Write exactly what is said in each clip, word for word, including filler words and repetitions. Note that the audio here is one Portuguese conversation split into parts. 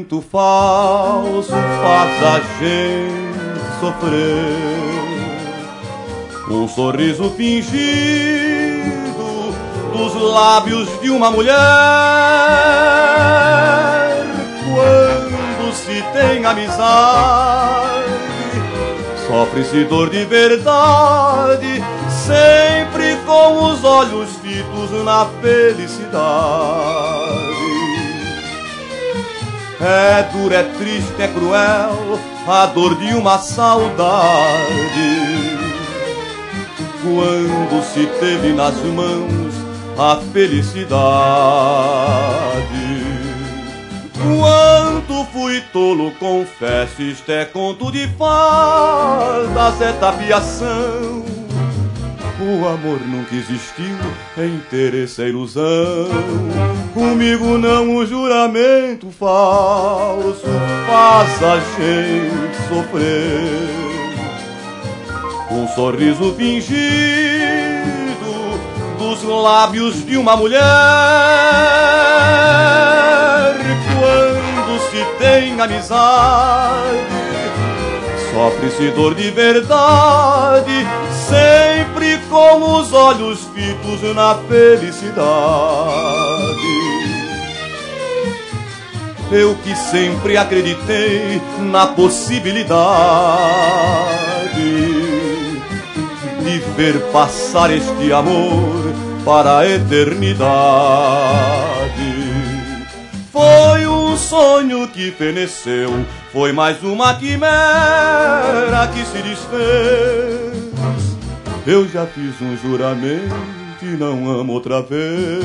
juramento falso faz a gente sofrer. Um sorriso fingido dos lábios de uma mulher. Quando se tem amizade, sofre-se dor de verdade, sempre com os olhos fitos na felicidade. É dura, é triste, é cruel a dor de uma saudade, quando se teve nas mãos a felicidade. Quanto fui tolo, confesso, isto é conto de fadas, é tapiação. O amor nunca existiu, é interesse, é ilusão. Comigo não, o juramento falso faz a gente sofrer. Um sorriso fingido dos lábios de uma mulher. Quando se tem amizade, sofre-se dor de verdade, sempre com os olhos fitos na felicidade. Eu que sempre acreditei na possibilidade de ver passar este amor para a eternidade. Foi um sonho que feneceu, foi mais uma quimera que se desfez. Eu já fiz um juramento e não amo outra vez.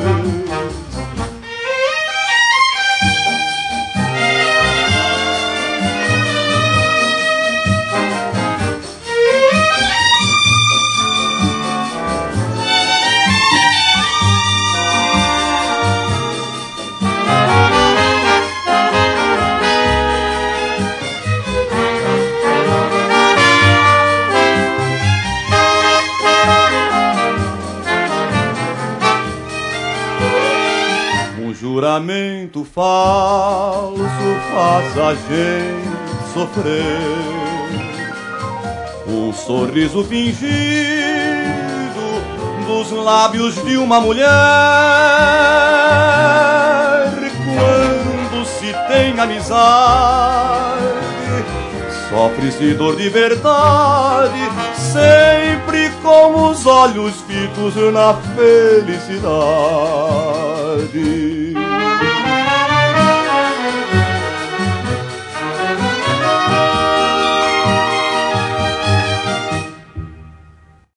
Juramento falso faz a gente sofrer. Um sorriso fingido dos lábios de uma mulher. Quando se tem amizade, sofre-se dor de verdade, sempre com os olhos fitos na felicidade.